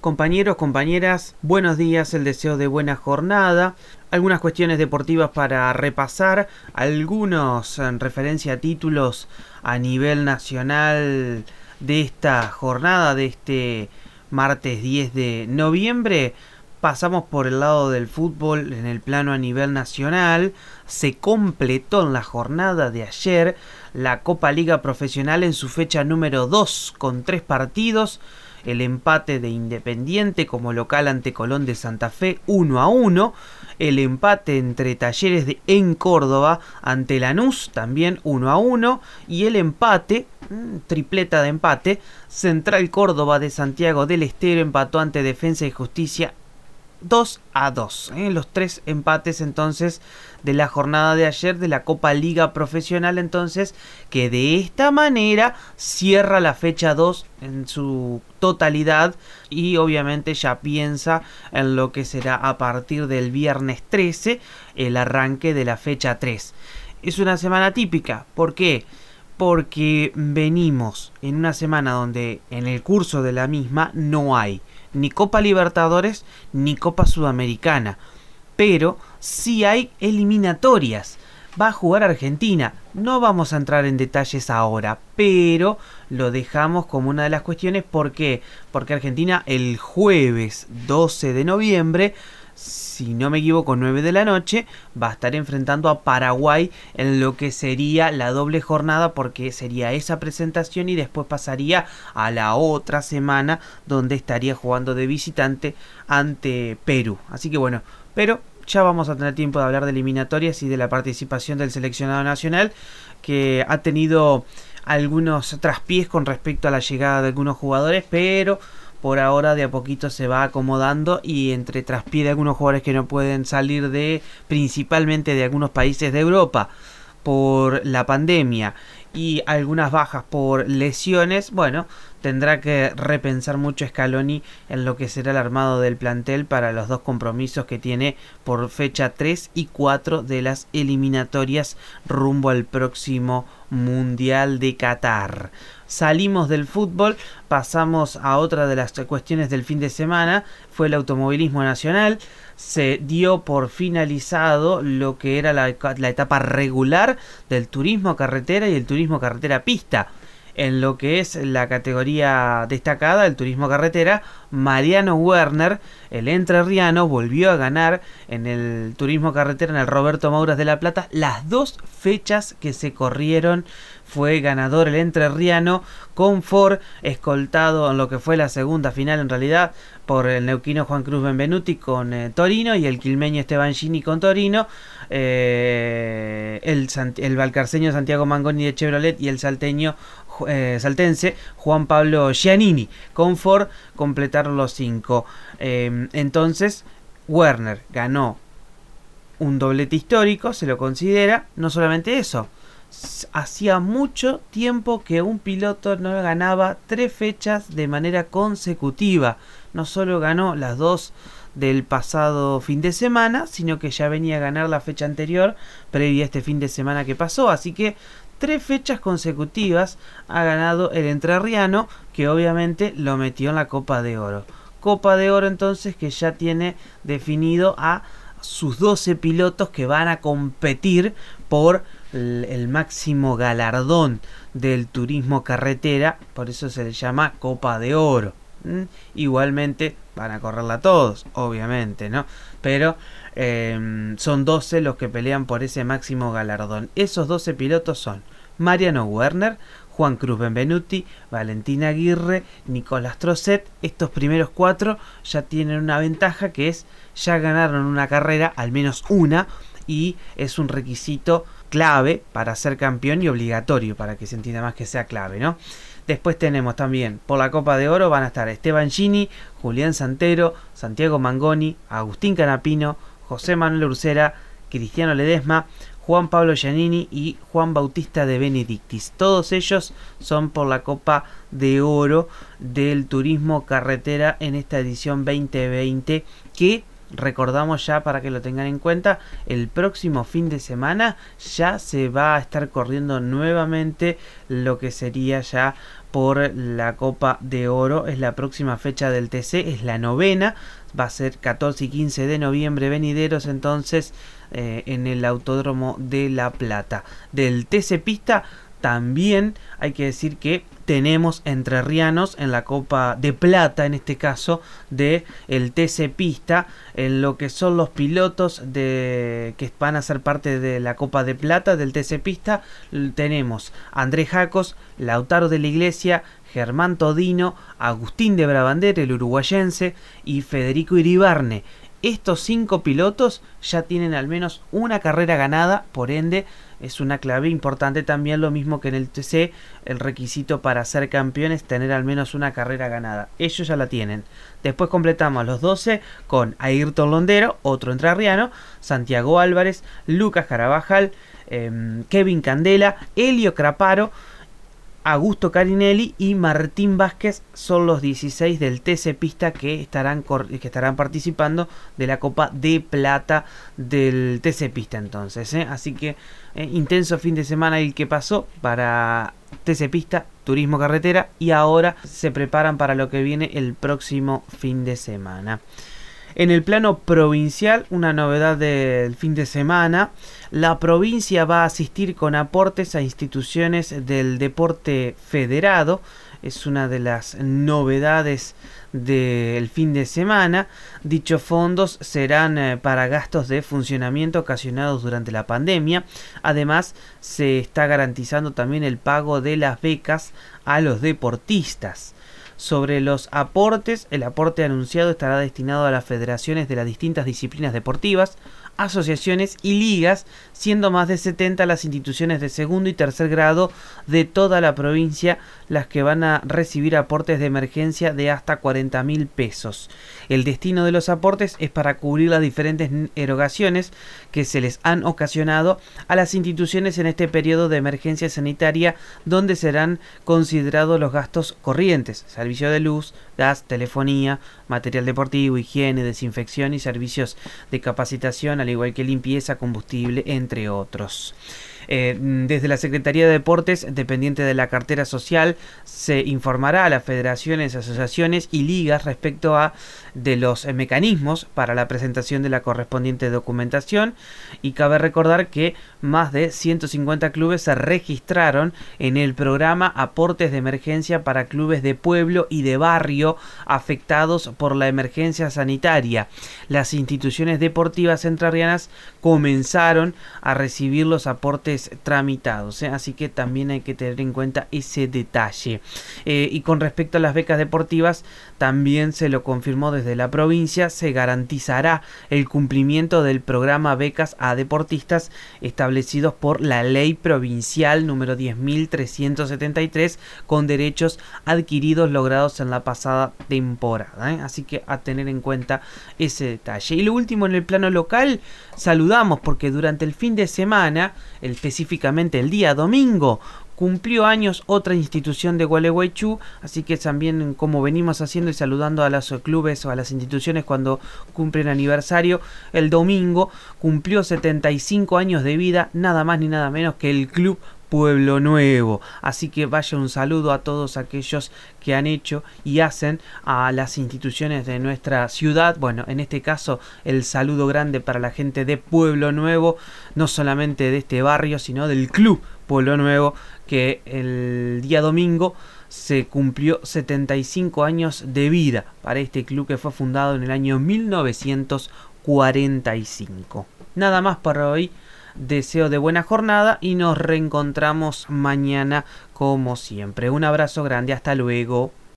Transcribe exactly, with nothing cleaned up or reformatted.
Compañeros, compañeras, buenos días, el deseo de buena jornada, algunas cuestiones deportivas para repasar, algunos en referencia a títulos a nivel nacional de esta jornada, de este martes diez de noviembre. Pasamos por el lado del fútbol en el plano a nivel nacional. Se completó en la jornada de ayer la Copa Liga Profesional en su fecha número dos con tres partidos. El empate de Independiente como local ante Colón de Santa Fe uno a uno. El empate entre Talleres de en Córdoba ante Lanús también uno a uno. Y el empate, tripleta de empate, Central Córdoba de Santiago del Estero empató ante Defensa y Justicia dos a dos. ¿eh? Los tres empates entonces de la jornada de ayer de la Copa Liga Profesional, entonces, que de esta manera cierra la fecha dos en su totalidad y obviamente ya piensa en lo que será a partir del viernes trece el arranque de la fecha tres. Es una semana típica. ¿Por qué? Porque venimos en una semana donde en el curso de la misma no hay ni Copa Libertadores ni Copa Sudamericana, pero sí hay eliminatorias. Va a jugar Argentina. No vamos a entrar en detalles ahora, pero lo dejamos como una de las cuestiones. ¿Por qué? Porque Argentina el jueves doce de noviembre, si no me equivoco, nueve de la noche, va a estar enfrentando a Paraguay en lo que sería la doble jornada, porque sería esa presentación y después pasaría a la otra semana donde estaría jugando de visitante ante Perú. Así que bueno, pero ya vamos a tener tiempo de hablar de eliminatorias y de la participación del seleccionado nacional, que ha tenido algunos traspiés con respecto a la llegada de algunos jugadores, pero por ahora de a poquito se va acomodando, y entre traspié de algunos jugadores que no pueden salir de, principalmente de algunos países de Europa por la pandemia, y algunas bajas por lesiones, bueno, tendrá que repensar mucho Scaloni en lo que será el armado del plantel para los dos compromisos que tiene por fecha tres y cuatro de las eliminatorias rumbo al próximo Mundial de Qatar. Salimos del fútbol, pasamos a otra de las cuestiones del fin de semana, fue el automovilismo nacional. Se dio por finalizado lo que era la, la etapa regular del turismo carretera y el turismo carretera pista. En lo que es la categoría destacada, el turismo carretera, Mariano Werner, el entrerriano, volvió a ganar en el turismo carretera, en el Roberto Mouras de La Plata. Las dos fechas que se corrieron fue ganador el entrerriano, con Ford escoltado en lo que fue la segunda final, en realidad, por el neuquino Juan Cruz Benvenuti con eh, Torino, y el quilmeño Esteban Gini con Torino, eh, el, el valcarceño Santiago Mangoni de Chevrolet y el salteño Eh, saltense Juan Pablo Giannini con Ford completaron los cinco. Eh, entonces Werner ganó un doblete histórico, se lo considera. No solamente eso, hacía mucho tiempo que un piloto no ganaba tres fechas de manera consecutiva. No solo ganó las dos del pasado fin de semana, sino que ya venía a ganar la fecha anterior, previa a este fin de semana que pasó. Así que tres fechas consecutivas ha ganado el entrerriano, que obviamente lo metió en la Copa de Oro. Copa de Oro entonces que ya tiene definido a sus doce pilotos que van a competir por el, el máximo galardón del turismo carretera, por eso se le llama Copa de Oro. ¿Mm? Igualmente van a correrla todos, obviamente, ¿no? Pero eh, son doce los que pelean por ese máximo galardón. Esos doce pilotos son Mariano Werner, Juan Cruz Benvenuti, Valentín Aguirre, Nicolás Trosset. Estos primeros cuatro ya tienen una ventaja, que es ya ganaron una carrera, al menos una, y es un requisito clave para ser campeón y obligatorio, para que se entienda más que sea clave, ¿no? Después tenemos también por la Copa de Oro van a estar Esteban Gini, Julián Santero, Santiago Mangoni, Agustín Canapino, José Manuel Ursera, Cristiano Ledesma, Juan Pablo Giannini y Juan Bautista de Benedictis. Todos ellos son por la Copa de Oro del turismo carretera en esta edición veinte veinte, que recordamos ya para que lo tengan en cuenta, el próximo fin de semana ya se va a estar corriendo nuevamente lo que sería ya por la Copa de Oro. Es la próxima fecha del T C, es la novena, va a ser catorce y quince de noviembre venideros entonces eh, en el Autódromo de La Plata. Del T C Pista también hay que decir que tenemos entrerrianos en la Copa de Plata, en este caso de el T C Pista, en lo que son los pilotos de que van a ser parte de la Copa de Plata del T C Pista. Tenemos Andrés Jacos, Lautaro de la Iglesia, Germán Todino, Agustín de Brabander, el uruguayense, y Federico Iribarne. Estos cinco pilotos ya tienen al menos una carrera ganada, por ende es una clave importante también, lo mismo que en el T C, el requisito para ser campeón es tener al menos una carrera ganada. Ellos ya la tienen. Después completamos los doce con Ayrton Londero, otro entrerriano, Santiago Álvarez, Lucas Carabajal, eh, Kevin Candela, Elio Craparo, Augusto Carinelli y Martín Vázquez son los dieciséis del T C Pista que estarán, que estarán participando de la Copa de Plata del T C Pista entonces, ¿eh? Así que eh, intenso fin de semana el que pasó para T C Pista, Turismo Carretera, y ahora se preparan para lo que viene el próximo fin de semana. En el plano provincial, una novedad del fin de semana: la provincia va a asistir con aportes a instituciones del deporte federado. Es una de las novedades del fin de semana. Dichos fondos serán eh, para gastos de funcionamiento ocasionados durante la pandemia. Además, se está garantizando también el pago de las becas a los deportistas. Sobre los aportes, el aporte anunciado estará destinado a las federaciones de las distintas disciplinas deportivas, asociaciones y ligas, siendo más de setenta las instituciones de segundo y tercer grado de toda la provincia las que van a recibir aportes de emergencia de hasta cuarenta mil pesos. El destino de los aportes es para cubrir las diferentes erogaciones que se les han ocasionado a las instituciones en este periodo de emergencia sanitaria, donde serán considerados los gastos corrientes: servicio de luz, gas, telefonía, material deportivo, higiene, desinfección y servicios de capacitación, al igual que limpieza, combustible, entre otros. Eh, desde la Secretaría de Deportes, dependiente de la cartera social, se informará a las federaciones, asociaciones y ligas respecto a de los eh, mecanismos para la presentación de la correspondiente documentación. Y cabe recordar que más de ciento cincuenta clubes se registraron en el programa Aportes de Emergencia para clubes de pueblo y de barrio afectados por la emergencia sanitaria. Las instituciones deportivas entrerrianas comenzaron a recibir los aportes tramitados, ¿eh? Así que también hay que tener en cuenta ese detalle. Eh, y con respecto a las becas deportivas, también se lo confirmó desde la provincia: se garantizará el cumplimiento del programa Becas a Deportistas establecidos por la Ley Provincial número diez mil trescientos setenta y tres, con derechos adquiridos logrados en la pasada temporada, ¿eh? Así que a tener en cuenta ese detalle. Y lo último, en el plano local, saludamos porque durante el fin de semana, específicamente el día domingo, cumplió años otra institución de Gualeguaychú, así que también, como venimos haciendo y saludando a los clubes o a las instituciones cuando cumplen aniversario, el domingo cumplió setenta y cinco años de vida, nada más ni nada menos que el Club Pueblo Nuevo. Así que vaya un saludo a todos aquellos que han hecho y hacen a las instituciones de nuestra ciudad. Bueno, en este caso el saludo grande para la gente de Pueblo Nuevo, no solamente de este barrio, sino del Club Pueblo Nuevo, que el día domingo se cumplió setenta y cinco años de vida para este club, que fue fundado en el año mil novecientos cuarenta y cinco. Nada más para hoy. Deseo de buena jornada y nos reencontramos mañana como siempre. Un abrazo grande, hasta luego.